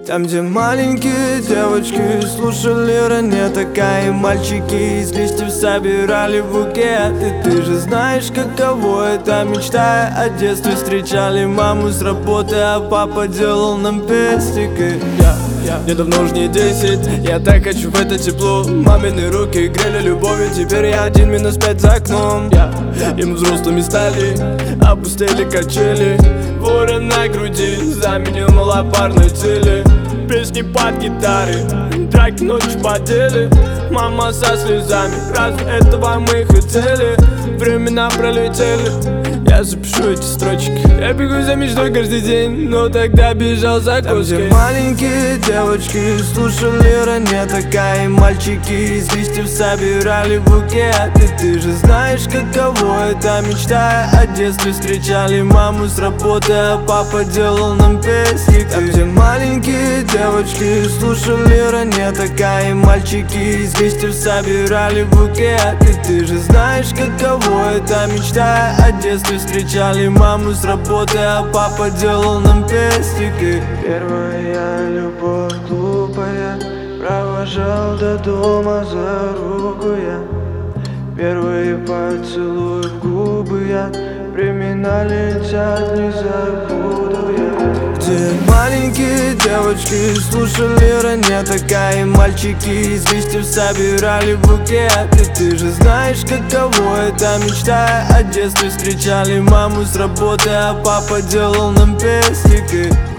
Там, где маленькие девочки слушали ранее такая, и мальчики из листьев собирали букет. И ты же знаешь, каково это, мечтая о детстве. Встречали маму с работы, а папа делал нам пестики. Мне давно уж не 10, я так хочу в это тепло. Мамины руки грели любовью, теперь я один минус 5 за окном. И мы взрослыми стали, опустили качели. Ворон на груди заменил малопарной цели. Песни под гитары, драки ночью по деле. Мама со слезами, разве этого мы хотели? Времена пролетели, я запишу эти строчки. Я бегу за мечтой каждый день, но тогда бежал за коской. Там, где маленькие девочки слушали ранее такая, и мальчики из листьев собирали букет. И ты же знаешь, каково это, мечтая о детстве. Встречали маму с работы, а папа делал нам песни. Там, где маленькие девочки слушали ранее такая, и мальчики из листьев собирали букет. И ты же знаешь, каково это, мечтая о детстве. Встречали маму с работы, а папа делал нам пестики. Первая любовь глупая, провожал до дома за руку я. Первые поцелуи в губы я, времена летят, не забуду я. Где маленькие девочки слушали ранее такая, и мальчики из листьев собирали букет. И ты же знаешь, каково это, мечтая о детстве. Встречали маму с работы, а папа делал нам пестики.